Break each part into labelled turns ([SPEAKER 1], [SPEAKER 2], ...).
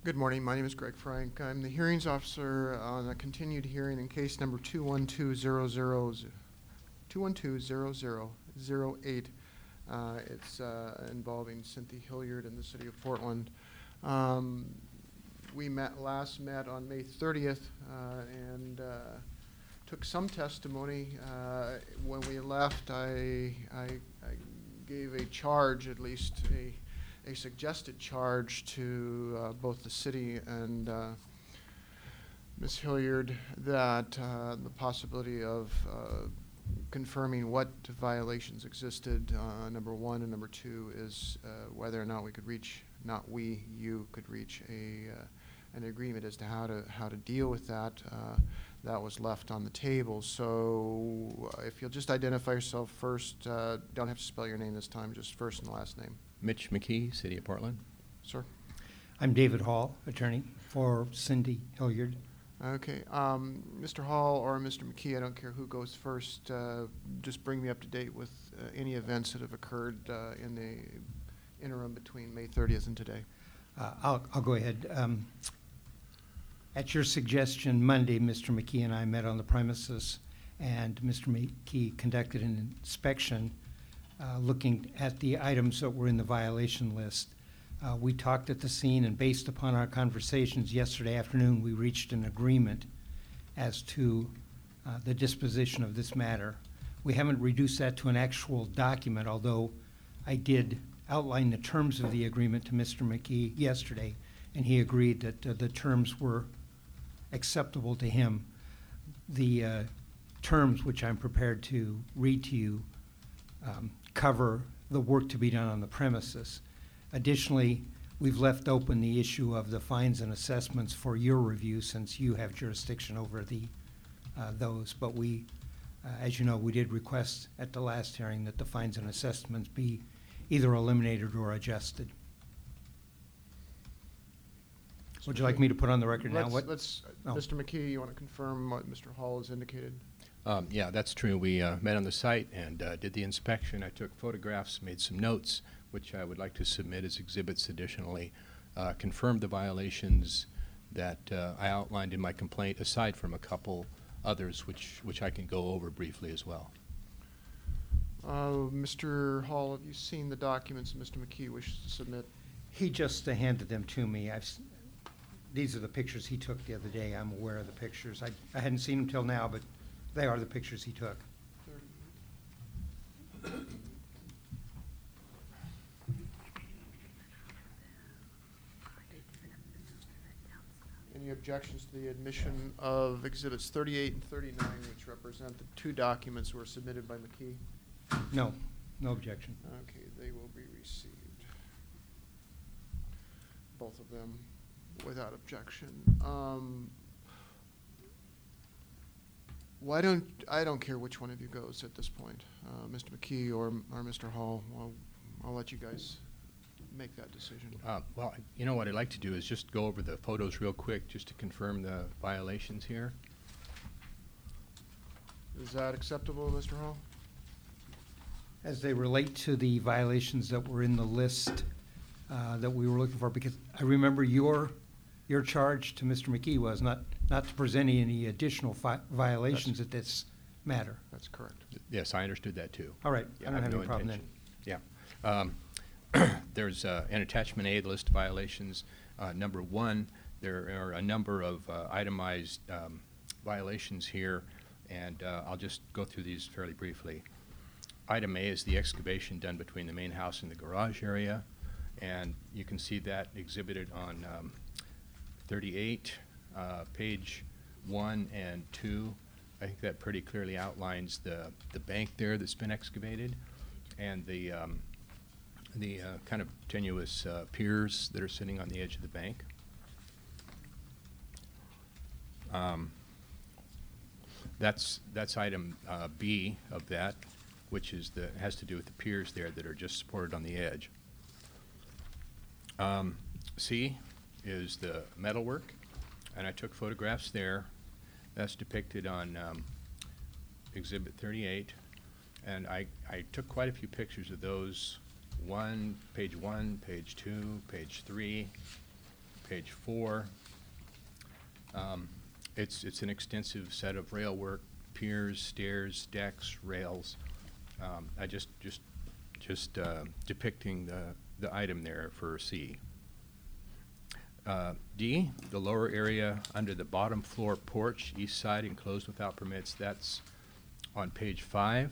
[SPEAKER 1] Good morning. My name is Greg Frank. I'm the hearings officer on a continued hearing in case number 2120008. It's involving Cynthia Hilliard in the city of Portland. We last met on May 30th and took some testimony. When we left, I gave a charge, at least a suggested charge to both the city and Ms. Hilliard that the possibility of confirming what violations existed, number one, and number two is whether or not we could reach, you could reach an agreement as to how to deal with that. That was left on the table. So if you'll just identify yourself first, don't have to spell your name this time, just first and last name.
[SPEAKER 2] Mitch McKee, City of Portland.
[SPEAKER 1] Sir.
[SPEAKER 3] I'm David Hall, attorney for Cindy Hilliard.
[SPEAKER 1] Okay. Mr. Hall or Mr. McKee, I don't care who goes first. Just bring me up to date with any events that have occurred in the interim between May 30th and today.
[SPEAKER 3] I'll go ahead. At your suggestion, Monday, Mr. McKee and I met on the premises, and Mr. McKee conducted an inspection looking at the items that were in the violation list. We talked at the scene, and based upon our conversations yesterday afternoon, we reached an agreement as to the disposition of this matter. We haven't reduced that to an actual document, although I did outline the terms of the agreement to Mr. McKee yesterday, and he agreed that the terms were acceptable to him. The terms, which I'm prepared to read to you, cover the work to be done on the premises. Additionally, we've left open the issue of the fines and assessments for your review, since you have jurisdiction over those. But we, as you know, we did request at the last hearing that the fines and assessments be either eliminated or adjusted. Would you like me to put on the record now?
[SPEAKER 1] Mr. McKee, you want to confirm what Mr. Hall has indicated?
[SPEAKER 2] Yeah, that's true. We met on the site and did the inspection. I took photographs, made some notes, which I would like to submit as exhibits additionally. Confirmed the violations that I outlined in my complaint, aside from a couple others, which I can go over briefly as well.
[SPEAKER 1] Mr. Hall, have you seen the documents that Mr. McKee wishes to submit?
[SPEAKER 3] He just handed them to me. These are the pictures he took the other day. I'm aware of the pictures. I hadn't seen them till now, but they are the pictures he took.
[SPEAKER 1] Any objections to the admission of exhibits 38 and 39, which represent the two documents were submitted by McKee?
[SPEAKER 3] No, no objection.
[SPEAKER 1] Okay, they will be received. Both of them without objection. I don't care which one of you goes at this point, Mr. McKee or Mr. Hall. I'll let you guys make that decision.
[SPEAKER 2] Well, you know what I'd like to do is just go over the photos real quick just to confirm the violations here.
[SPEAKER 1] Is that acceptable, Mr. Hall?
[SPEAKER 3] As they relate to the violations that were in the list that we were looking for, because I remember your charge to Mr. McKee was not to present any additional violations at this matter.
[SPEAKER 1] That's correct.
[SPEAKER 2] Yes, I understood that too.
[SPEAKER 3] All right,
[SPEAKER 2] Yeah,
[SPEAKER 3] I don't have
[SPEAKER 2] no
[SPEAKER 3] any problem then.
[SPEAKER 2] intention. Yeah. There's an attachment A, the list of violations. Number one, there are a number of itemized violations here, and I'll just go through these fairly briefly. Item A is the excavation done between the main house and the garage area, and you can see that exhibited on 38, page 1 and 2. I think that pretty clearly outlines the bank there that's been excavated, and the kind of tenuous piers that are sitting on the edge of the bank. That's item B of that, which is has to do with the piers there that are just supported on the edge. C is the metalwork, and I took photographs there. That's depicted on Exhibit 38, and I took quite a few pictures of those. Page 1, page 2, page 3, page 4. It's an extensive set of rail work, piers, stairs, decks, rails. I just depicting the item there for C. D, the lower area under the bottom floor porch, east side enclosed without permits, that's on page 5.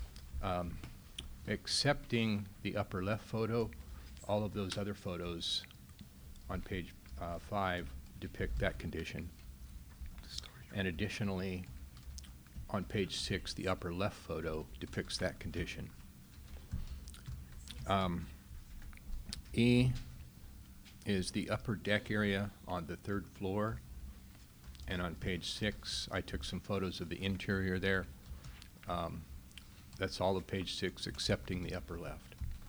[SPEAKER 2] Excepting the upper left photo, all of those other photos on page 5 depict that condition. And additionally, on page 6, the upper left photo depicts that condition. E is the upper deck area on the 3rd floor. And on page 6, I took some photos of the interior there. That's all of page 6, excepting the upper left.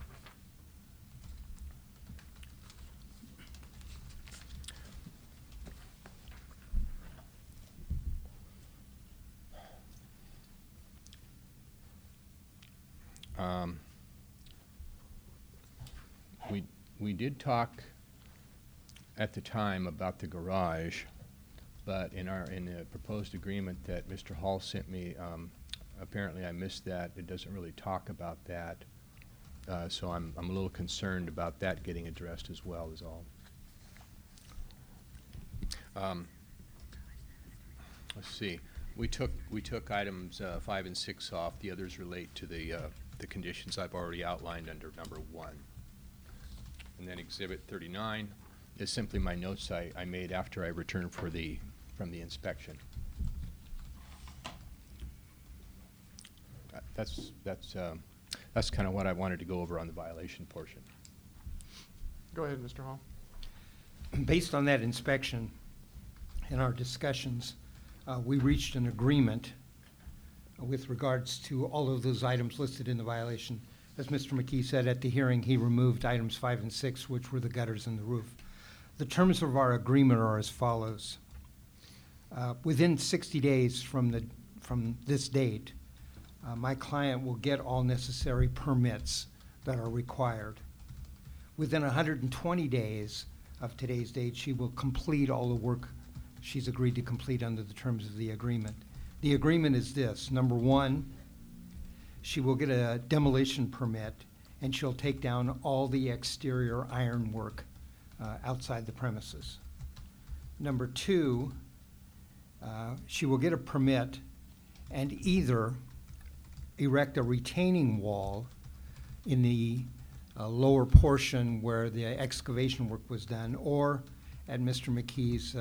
[SPEAKER 2] We did talk at the time about the garage, but in the proposed agreement that Mr. Hall sent me, apparently I missed that. It doesn't really talk about that, so I'm a little concerned about that getting addressed as well. Is all. Let's see. We took items 5 and 6 off. The others relate to the conditions I've already outlined under number 1. And then Exhibit 39 is simply my notes I made after I returned from the inspection. That's kind of what I wanted to go over on the violation portion.
[SPEAKER 1] Go ahead, Mr. Hall.
[SPEAKER 3] Based on that inspection and our discussions, we reached an agreement with regards to all of those items listed in the violation. As Mr. McKee said at the hearing, he removed items 5 and 6, which were the gutters and the roof. The terms of our agreement are as follows. Within 60 days from this date, my client will get all necessary permits that are required. Within 120 days of today's date, she will complete all the work she's agreed to complete under the terms of the agreement. The agreement is this. Number 1, she will get a demolition permit, and she'll take down all the exterior ironwork outside the premises. Number 2, she will get a permit and either erect a retaining wall in the lower portion where the excavation work was done, or at Mr. McKee's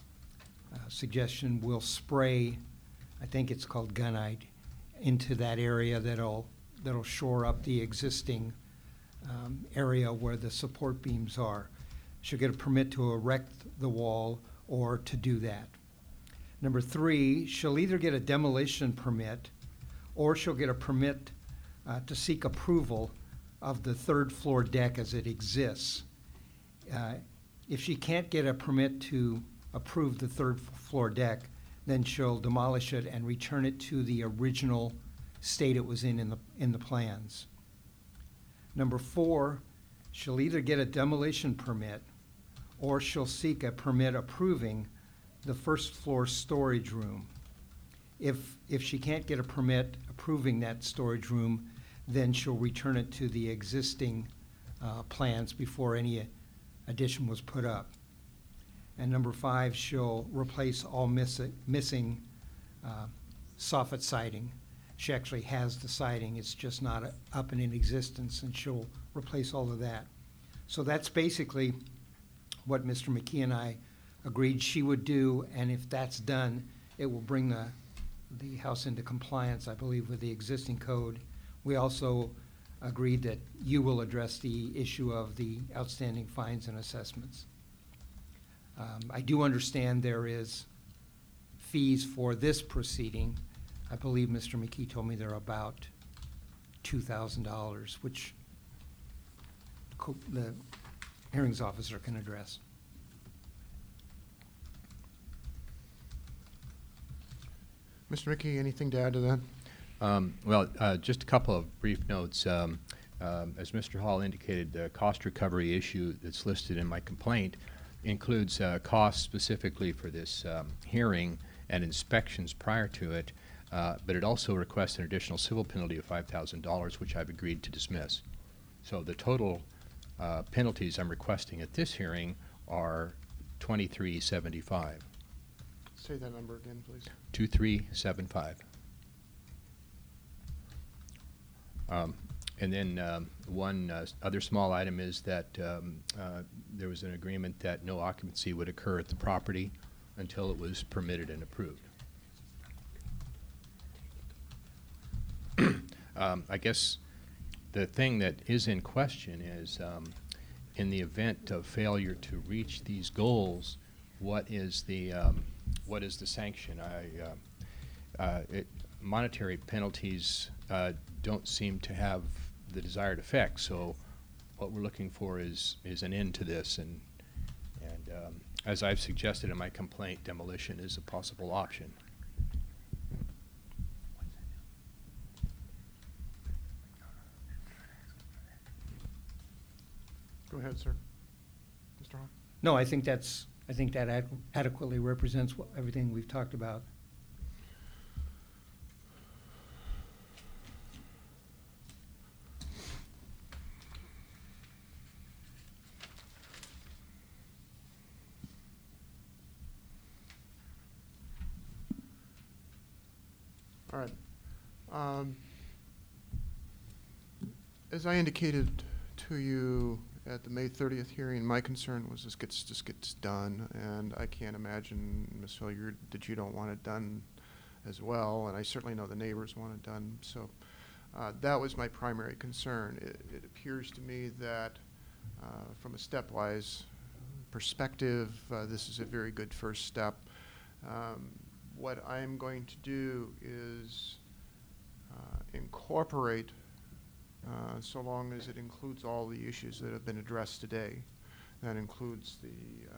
[SPEAKER 3] suggestion, will spray, I think it's called gunite, into that area that'll shore up the existing area where the support beams are. She'll get a permit to erect the wall or to do that. Number 3, she'll either get a demolition permit or she'll get a permit to seek approval of the 3rd floor deck as it exists. If she can't get a permit to approve the 3rd floor deck, then she'll demolish it and return it to the original state it was in the plans. Number 4, she'll either get a demolition permit or she'll seek a permit approving the 1st floor storage room. If she can't get a permit approving that storage room, then she'll return it to the existing plans before any addition was put up. And number 5, she'll replace all missing soffit siding. She actually has the siding, it's just not up and in existence, and she'll replace all of that. So that's basically what Mr. McKee and I agreed she would do, and if that's done, it will bring the house into compliance, I believe, with the existing code. We also agreed that you will address the issue of the outstanding fines and assessments. I do understand there is fees for this proceeding. I believe Mr. McKee told me they're about $2,000, which the hearings officer can address.
[SPEAKER 1] Mr. McKee, anything to add to that?
[SPEAKER 2] Just a couple of brief notes. As Mr. Hall indicated, the cost recovery issue that's listed in my complaint includes costs specifically for this hearing and inspections prior to it, but it also requests an additional civil penalty of $5,000, which I've agreed to dismiss. So the total penalties I'm requesting at this hearing are $2375.
[SPEAKER 1] Say that number again, please.
[SPEAKER 2] 2375. And then one other small item is that there was an agreement that no occupancy would occur at the property until it was permitted and approved. I guess the thing that is in question is in the event of failure to reach these goals, what is the sanction? Monetary penalties don't seem to have the desired effect. So what we're looking for is an end to this, and as I've suggested in my complaint, demolition is a possible option.
[SPEAKER 1] Go ahead, sir. Mr. Hawk?
[SPEAKER 3] No, I think that adequately represents everything we've talked about.
[SPEAKER 1] All right. As I indicated to you at the May 30th hearing, my concern was this just gets done, and I can't imagine, Ms. Hilliard, that you don't want it done as well, and I certainly know the neighbors want it done. So that was my primary concern. It appears to me that from a stepwise perspective, this is a very good first step. What I'm going to do is incorporate, so long as it includes all the issues that have been addressed today. That includes the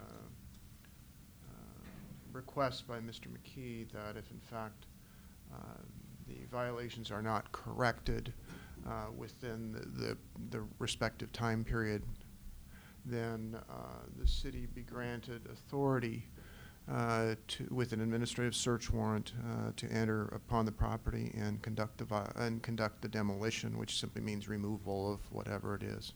[SPEAKER 1] request by Mr. McKee that if in fact the violations are not corrected within the respective time period, then the city be granted authority with an administrative search warrant to enter upon the property and conduct the demolition, which simply means removal of whatever it is.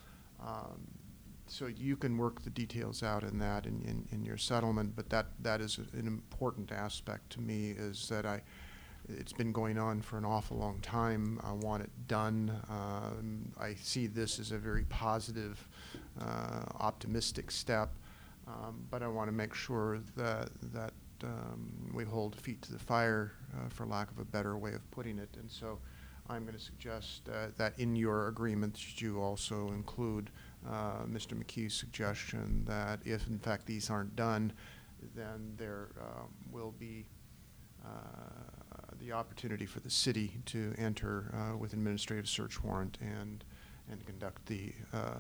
[SPEAKER 1] So you can work the details out in that in your settlement, but that is an important aspect to me, is that it's been going on for an awful long time. I want it done. I see this as a very positive, optimistic step. But I want to make sure that we hold feet to the fire, for lack of a better way of putting it. And so I'm going to suggest that in your agreement you also include Mr. McKee's suggestion that if in fact these aren't done, then there will be the opportunity for the city to enter with an administrative search warrant and conduct the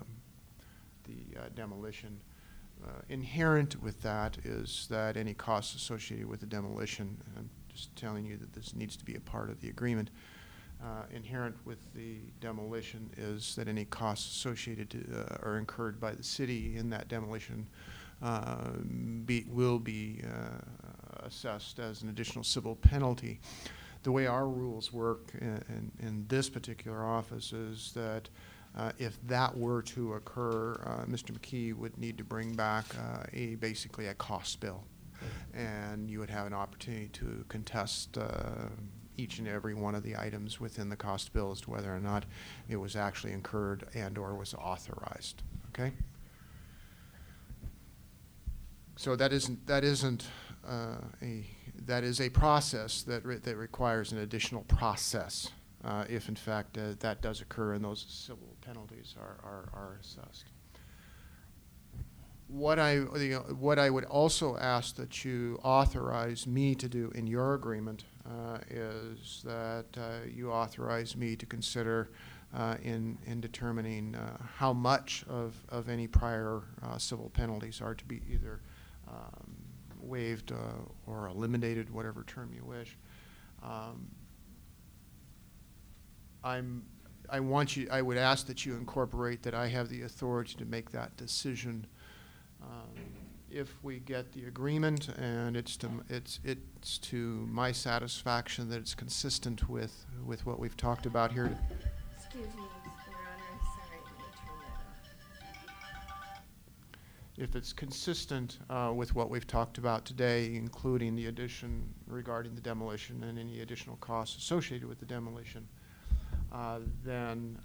[SPEAKER 1] demolition. Inherent with that is that any costs associated with the demolition, I'm just telling you that this needs to be a part of the agreement, inherent with the demolition is that any costs associated or incurred by the city in that demolition will be assessed as an additional civil penalty. The way our rules work in this particular office is that if that were to occur, Mr. McKee would need to bring back basically a cost bill, and you would have an opportunity to contest each and every one of the items within the cost bill as to whether or not it was actually incurred and or was authorized. Okay. So that is a process that requires an additional process. If in fact that does occur and those civil penalties are assessed. What I would also ask that you authorize me to do in your agreement is that you authorize me to consider in determining how much of any prior civil penalties are to be either waived or eliminated, whatever term you wish. I would ask that you incorporate that I have the authority to make that decision if we get the agreement and it's to my satisfaction that it's consistent with what we've talked about here.
[SPEAKER 4] Excuse me, Your Honor, sorry, let me turn that off.
[SPEAKER 1] If it's consistent with what we've talked about today, including the addition regarding the demolition and any additional costs associated with the demolition, then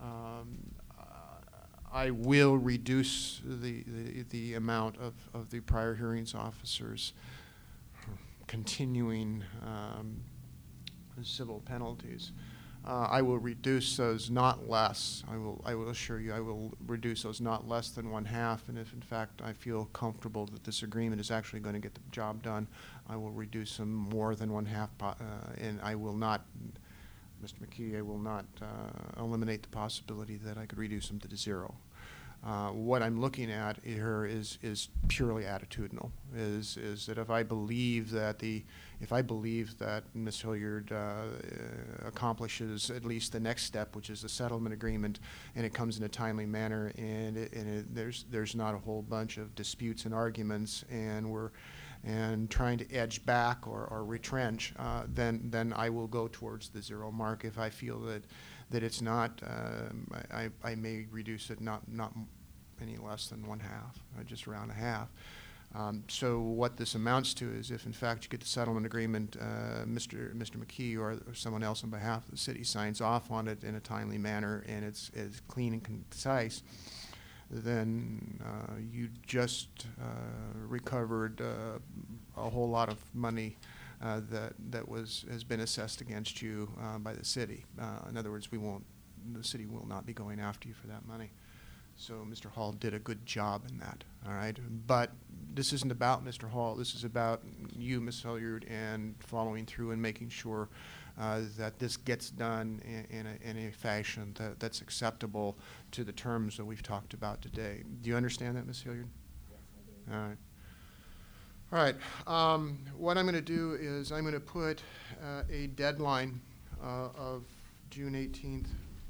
[SPEAKER 1] I will reduce the amount of the prior hearings officers continuing civil penalties. I will reduce those not less. I will assure you I will reduce those not less than 1/2. And if in fact I feel comfortable that this agreement is actually going to get the job done, I will reduce them more than 1/2. And I will not, Mr. McKee, I will not eliminate the possibility that I could reduce them to 0. What I'm looking at here is purely attitudinal. Is that if I believe that Ms. Hilliard accomplishes at least the next step, which is the settlement agreement, and it comes in a timely manner, and there's not a whole bunch of disputes and arguments, and trying to edge back or retrench, then I will go towards the 0 mark. If I feel that it's not, I may reduce it not any less than 1/2, just around 1/2. So what this amounts to is, if in fact you get the settlement agreement, Mr. McKee or someone else on behalf of the city signs off on it in a timely manner, and it's clean and concise, then you just recovered a whole lot of money that has been assessed against you by the city. In other words, the city will not be going after you for that money. So Mr. Hall did a good job in that, all right? But this isn't about Mr. Hall. This is about you, Ms. Hilliard, and following through and making sure that this gets done in a fashion that's acceptable to the terms that we've talked about today. Do you understand that, Ms. Hilliard?
[SPEAKER 4] Yes, I do.
[SPEAKER 1] All right. All right. What I'm going to do is I'm going to put a deadline of June 18th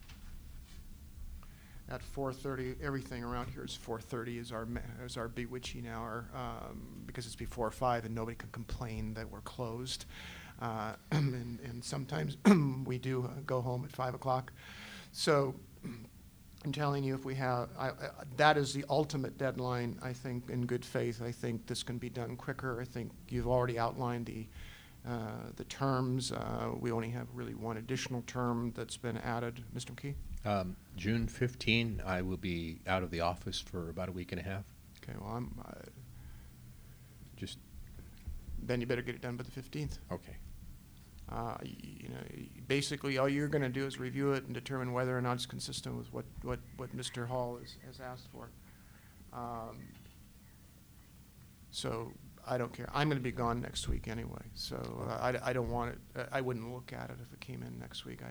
[SPEAKER 1] at 4:30. Everything around here is 4:30 is our bewitching hour, because it's before 5 and nobody can complain that we're closed. And sometimes we do go home at 5 o'clock. So I'm telling you, if we have, that is the ultimate deadline. I think, in good faith, I think this can be done quicker. I think you've already outlined the terms. We only have really one additional term that's been added. Mr. McKee?
[SPEAKER 2] June 15, I will be out of the office for about a week and a half.
[SPEAKER 1] Okay, well,
[SPEAKER 2] Just,
[SPEAKER 1] then you better get it done by the 15th.
[SPEAKER 2] okay.
[SPEAKER 1] Basically, all you're going to do is review it and determine whether or not it's consistent with what Mr. Hall has asked for. So I don't care. I'm going to be gone next week anyway, so I don't want it. I wouldn't look at it if it came in next week.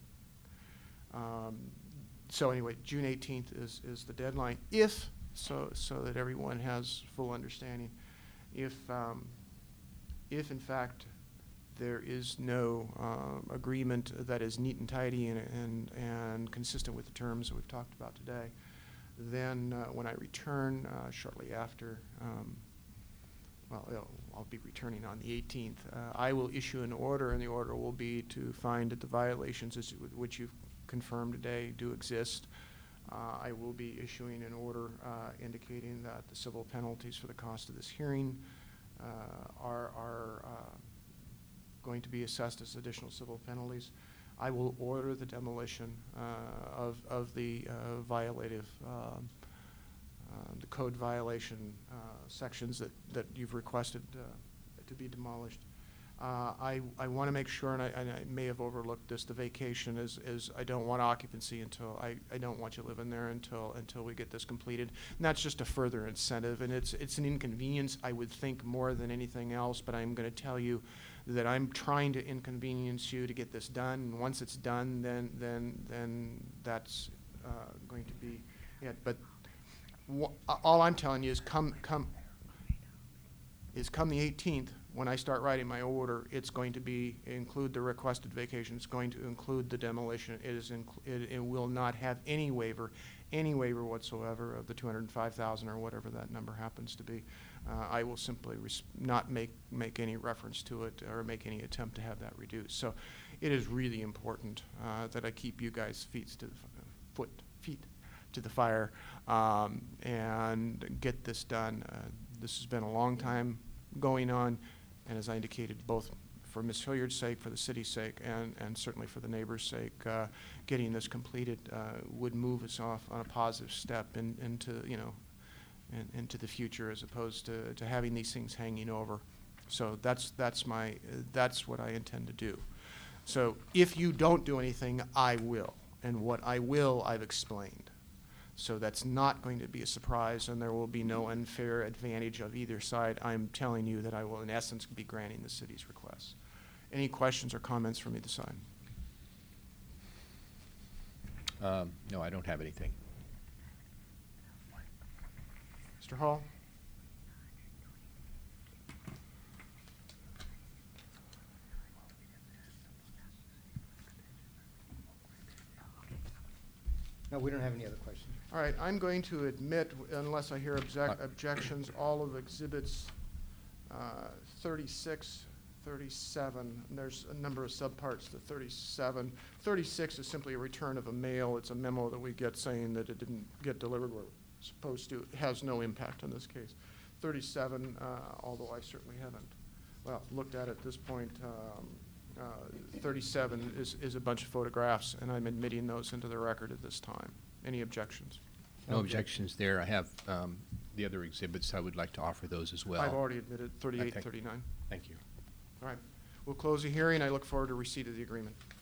[SPEAKER 1] So anyway, June 18th is the deadline. So that everyone has full understanding. If in fact there is no agreement that is neat and tidy and consistent with the terms that we've talked about today, then when I return shortly after, I'll be returning on the 18th, I will issue an order, and the order will be to find that the violations which you've confirmed today do exist. I will be issuing an order indicating that the civil penalties for the cost of this hearing are going to be assessed as additional civil penalties. I will order the demolition of the violative, the code violation sections that you've requested to be demolished. I want to make sure, and I may have overlooked this, the vacation is I don't want occupancy until, I don't want you living there until we get this completed. And that's just a further incentive, and it's an inconvenience, I would think, more than anything else, but I'm going to tell you that I'm trying to inconvenience you to get this done, and once it's done, then that's going to be it. But all I'm telling you is come the 18th, when I start writing my order, it's going to include the requested vacation. It's going to include the demolition. It will not have any waiver, any waiver whatsoever of the 205,000 or whatever that number happens to be. I will simply not make any reference to it or make any attempt to have that reduced. So it is really important that I keep you guys' feet to the fire and get this done. This has been a long time going on, and as I indicated, both for Ms. Hilliard's sake, for the city's sake, and certainly for the neighbors' sake, getting this completed would move us off on a positive step into, you know, into the future, as opposed to having these things hanging over. So that's what I intend to do. So if you don't do anything, I will, and what I will, I've explained. So that's not going to be a surprise, and there will be no unfair advantage of either side. I'm telling you that I will, in essence, be granting the city's requests. Any questions or comments from either side?
[SPEAKER 2] No, I don't have anything.
[SPEAKER 1] Mr. Hall?
[SPEAKER 3] No, we don't have any other questions.
[SPEAKER 1] All right, I'm going to admit, unless I hear objections, all of exhibits 36, 37, and there's a number of subparts to 37. 36 is simply a return of a mail. It's a memo that we get saying that it didn't get delivered where it was supposed to. It has no impact on this case. 37, although I certainly haven't, well, looked at it at this point, 37 is a bunch of photographs, and I'm admitting those into the record at this time. Any objections?
[SPEAKER 2] No objections there. I have the other exhibits. I would like to offer those as well.
[SPEAKER 1] I've already admitted 38,
[SPEAKER 2] Okay.
[SPEAKER 1] 39.
[SPEAKER 2] Thank you.
[SPEAKER 1] All right. We'll close the hearing. I look forward to receipt of the agreement.